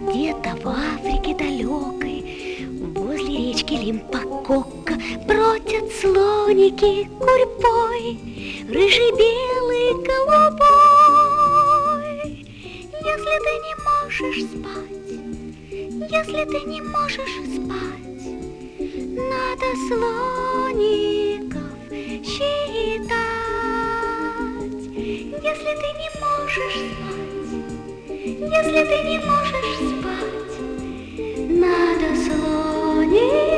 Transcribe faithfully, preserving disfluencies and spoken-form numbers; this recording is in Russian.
Где-то в Африке далекой, возле речки Лимпокока, бродят слоники гурьбой, рыжий, белый, голубой. Если ты не можешь спать, если ты не можешь спать, надо слоников считать. Если ты не можешь спать, если ты не можешь спать, надо слоников